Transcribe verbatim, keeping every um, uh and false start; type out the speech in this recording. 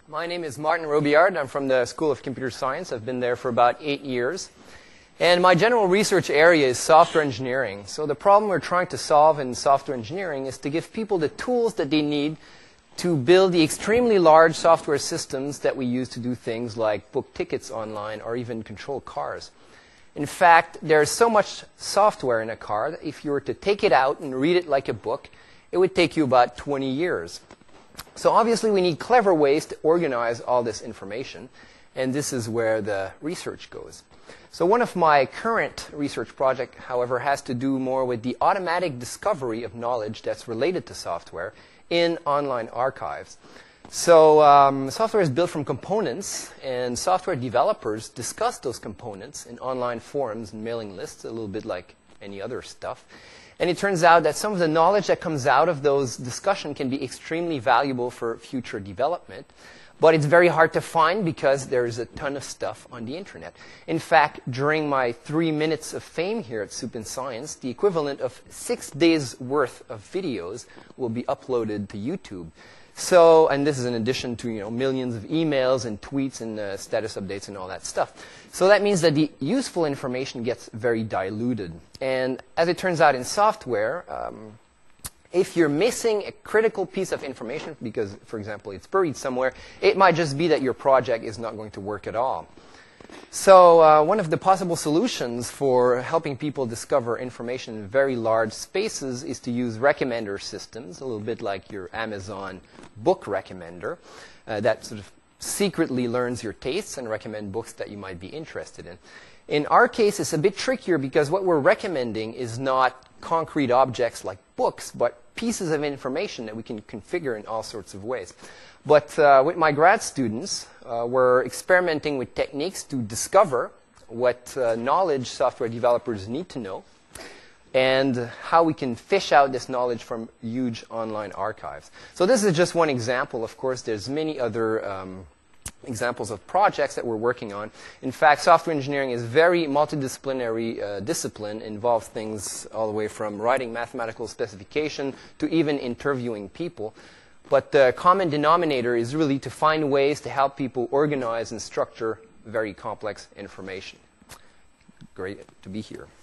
My name is Martin Robillard. I'm from the School of Computer Science. I've been there for about eight years. And my general research area is software engineering. So the problem we're trying to solve in software engineering is to give people the tools that they need to build the extremely large software systems that we use to do things like book tickets online or even control cars. In fact, there's so much software in a car that if you were to take it out and read it like a book, it would take you about twenty years. So obviously we need clever ways to organize all this information, and this is where the research goes. So one of my current research projects, however, has to do more with the automatic discovery of knowledge that's related to software in online archives. So um, software is built from components, and software developers discuss those components in online forums and mailing lists, a little bit like any other stuff. And it turns out that some of the knowledge that comes out of those discussions can be extremely valuable for future development. But it's very hard to find because there's a ton of stuff on the internet. In fact, during my three minutes of fame here at Soup and Science, the equivalent of six days worth of videos will be uploaded to YouTube. So, and this is in addition to, you know, millions of emails and tweets and uh, status updates and all that stuff. So that means that the useful information gets very diluted. And as it turns out in software, um, if you're missing a critical piece of information because, for example, it's buried somewhere, it might just be that your project is not going to work at all. So uh, one of the possible solutions for helping people discover information in very large spaces is to use recommender systems, a little bit like your Amazon book recommender, uh, that sort of secretly learns your tastes and recommend books that you might be interested in. In our case, it's a bit trickier because what we're recommending is not concrete objects like books, but pieces of information that we can configure in all sorts of ways. But uh, with my grad students, uh, we're experimenting with techniques to discover what uh, knowledge software developers need to know and how we can fish out this knowledge from huge online archives. So this is just one example. Of course, there's many other um, examples of projects that we're working on. In fact, software engineering is very multidisciplinary uh, discipline, involves things all the way from writing mathematical specification to even interviewing people. But the common denominator is really to find ways to help people organize and structure very complex information. Great to be here.